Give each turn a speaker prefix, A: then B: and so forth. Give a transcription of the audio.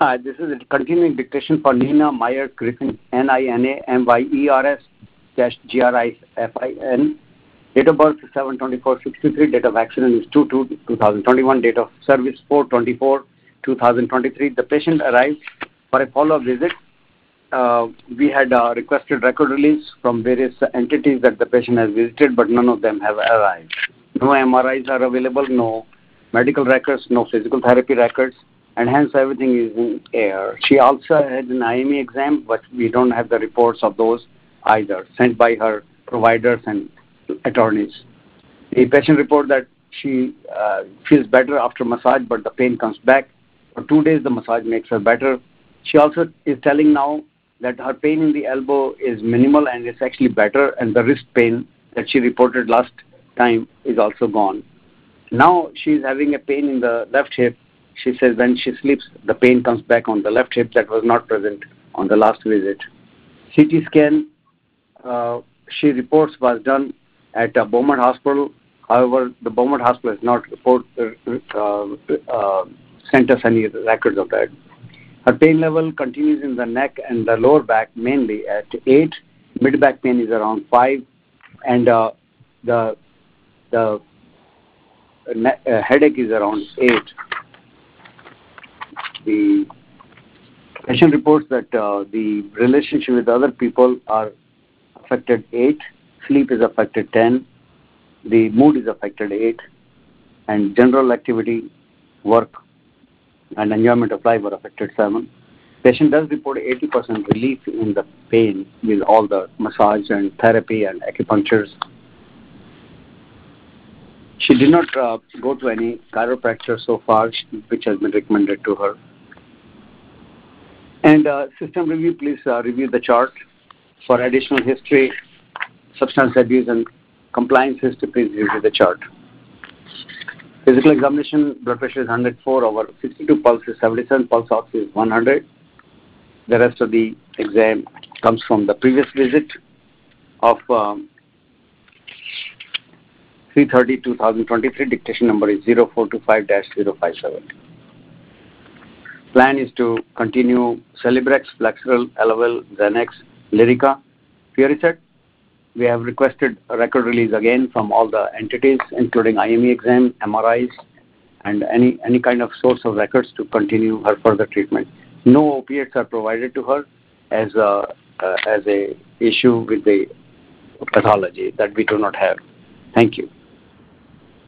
A: This is a continuing dictation for Nina Myers Griffin, NINAMYERS-GRIFIN. Date of birth 7/24/63. Date of accident is 2/2/2021. Date of service 4/24/2023. The patient arrived for a follow-up visit. We had requested record release from various entities that the patient has visited, but none of them have arrived. No MRIs are available, no medical records, no physical therapy records, and hence everything is in air. She also had an IME exam, but we don't have the reports of those either, sent by her providers and attorneys. The patient reported that she feels better after massage, but the pain comes back. For 2 days, the massage makes her better. She also is telling now that her pain in the elbow is minimal and it's actually better, and the wrist pain that she reported last time is also gone. Now she's having a pain in the left hip. She says when she sleeps, the pain comes back on the left hip that was not present on the last visit. CT scan, she reports, was done at Beaumont Hospital. However, the Beaumont Hospital has not sent us any records of that. Her pain level continues in the neck and the lower back mainly at 8. Mid back pain is around 5, and the headache is around 8. The patient reports that the relationship with other people are affected 8, sleep is affected 10, the mood is affected 8, and general activity, work, and enjoyment of life are affected 7. Patient does report 80% relief in the pain with all the massage and therapy and acupunctures. She did not go to any chiropractor so far, which has been recommended to her. And system review, please review the chart. For additional history, substance abuse and compliance history, please review the chart. Physical examination, blood pressure is 104 over 62, pulse is 77, pulse ox is 100. The rest of the exam comes from the previous visit of 3/30/2023. Dictation number is 0425-057. Plan is to continue Celebrex, Flexeril, Elavil, Xanax, Lyrica, Furicet. We have requested a record release again from all the entities, including IME exam, MRIs, and any kind of source of records to continue her further treatment. No opiates are provided to her as a issue with the pathology that we do not have. Thank you.